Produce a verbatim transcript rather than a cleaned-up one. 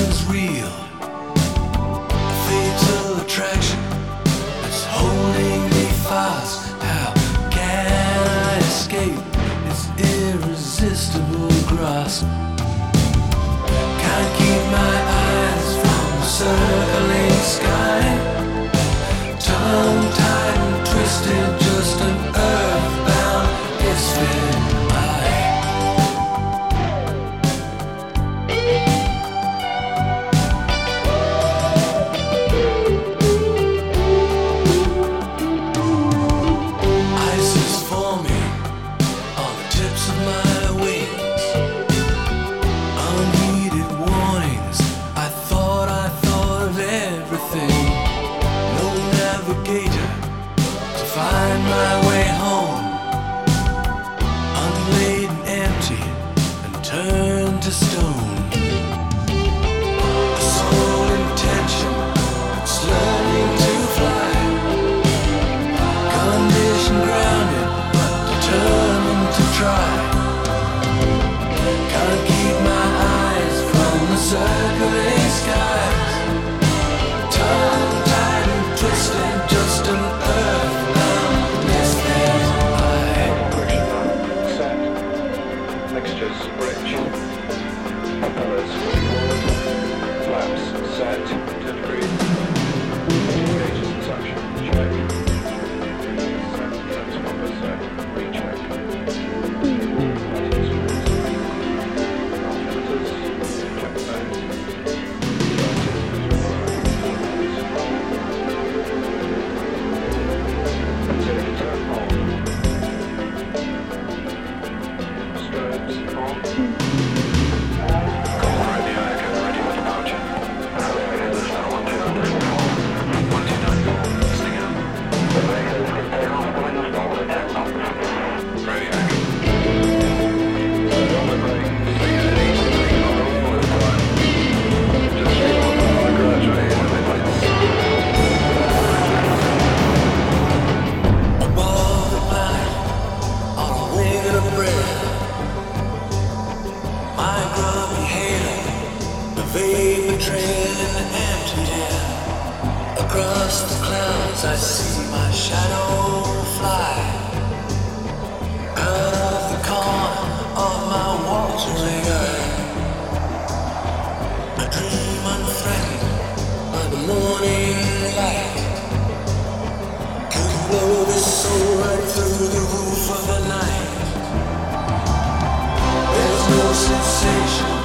is real. A fatal attraction that's holding me fast. How can I escape its irresistible grasp? Can't keep my eyes from the circling sky. Tongue-tied and twisted, just an earthbound misfit. Find my way home, unladen, empty, and turned to stone. A sole intention, it's learning to fly. Condition grounded, but determined to try. Can't keep my eyes from the circling skies. Tongue-tied and twisted, just an earth. Mixtures, bridge, propellers, forward, flaps, set, ten degrees, gauges and suction, check, set, transponder set, recheck, filters, check the band, turn on. Vapor trail in the empty air. Across the clouds I see my shadow fly. Out of the corner of my watering eye, I dream unthreatened by the morning light. Could blow this soul right through the roof of the night. There's no sensation